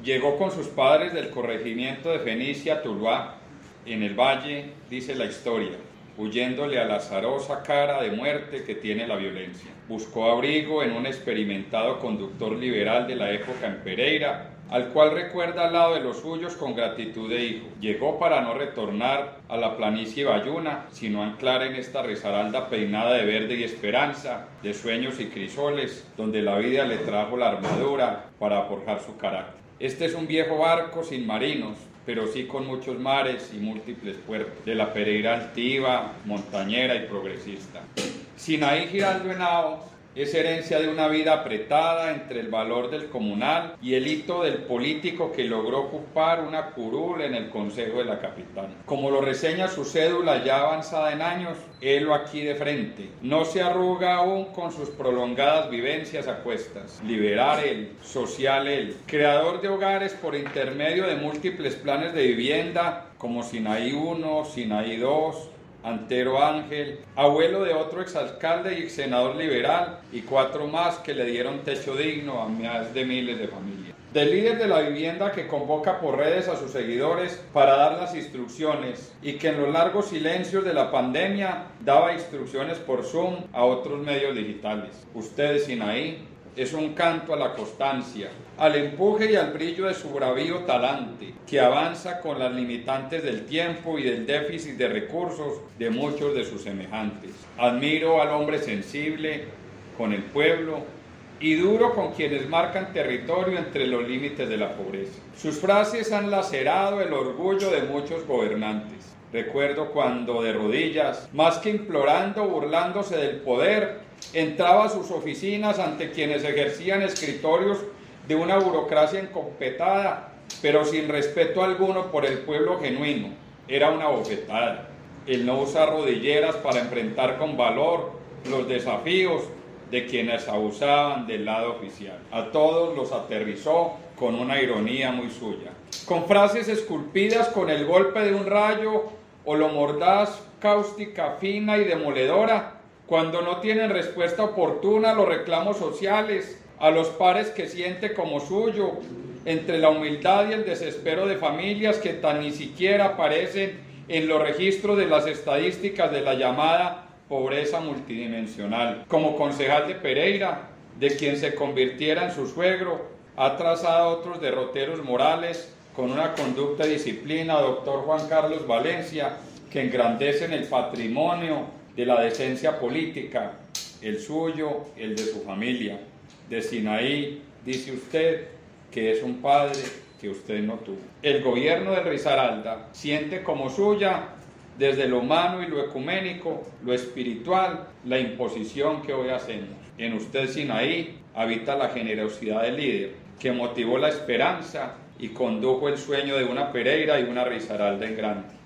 Llegó con sus padres del corregimiento de Fenicia a Tuluá, en el valle, dice la historia, huyéndole a la azarosa cara de muerte que tiene la violencia. Buscó abrigo en un experimentado conductor liberal de la época en Pereira, al cual recuerda al lado de los suyos con gratitud de hijo. Llegó para no retornar a la planicie bayuna, sino anclar en esta Risaralda peinada de verde y esperanza, de sueños y crisoles, donde la vida le trajo la armadura para forjar su carácter. Este es un viejo barco sin marinos, pero sí con muchos mares y múltiples puertos, de la Pereira altiva, montañera y progresista. Sinaí Giraldo Henao es herencia de una vida apretada entre el valor del comunal y el hito del político que logró ocupar una curul en el Consejo de la Capital. Como lo reseña su cédula ya avanzada en años, helo aquí de frente. No se arruga aún con sus prolongadas vivencias a cuestas. Liberal él, social él, creador de hogares por intermedio de múltiples planes de vivienda como Sinaí 1, Sinaí 2, Antero Ángel, abuelo de otro exalcalde y exsenador liberal, y 4 más que le dieron techo digno a más de miles de familias. Del líder de la vivienda que convoca por redes a sus seguidores para dar las instrucciones y que en los largos silencios de la pandemia daba instrucciones por Zoom a otros medios digitales. Ustedes, Sinaí, es un canto a la constancia, al empuje y al brillo de su bravío talante, que avanza con las limitantes del tiempo y del déficit de recursos de muchos de sus semejantes. Admiro al hombre sensible con el pueblo y duro con quienes marcan territorio entre los límites de la pobreza. Sus frases han lacerado el orgullo de muchos gobernantes. Recuerdo cuando de rodillas, más que implorando, burlándose del poder, entraba a sus oficinas ante quienes ejercían escritorios de una burocracia encopetada, pero sin respeto alguno por el pueblo genuino. Era una bofetada. El no usar rodilleras para enfrentar con valor los desafíos de quienes abusaban del lado oficial. A todos los aterrizó con una ironía muy suya. Con frases esculpidas con el golpe de un rayo o lo mordaz, cáustica, fina y demoledora, cuando no tienen respuesta oportuna a los reclamos sociales, a los pares que siente como suyo, entre la humildad y el desespero de familias que tan ni siquiera aparecen en los registros de las estadísticas de la llamada pobreza multidimensional. Como concejal de Pereira, de quien se convirtiera en su suegro, ha trazado otros derroteros morales con una conducta y disciplina, doctor Juan Carlos Valencia, que engrandecen el patrimonio de la decencia política, el suyo, el de su familia. De Sinaí, dice usted, que es un padre que usted no tuvo. El gobierno de Risaralda siente como suya, desde lo humano y lo ecuménico, lo espiritual, la imposición que hoy hacemos. En usted, Sinaí, habita la generosidad del líder, que motivó la esperanza y condujo el sueño de una Pereira y una Risaralda en grande.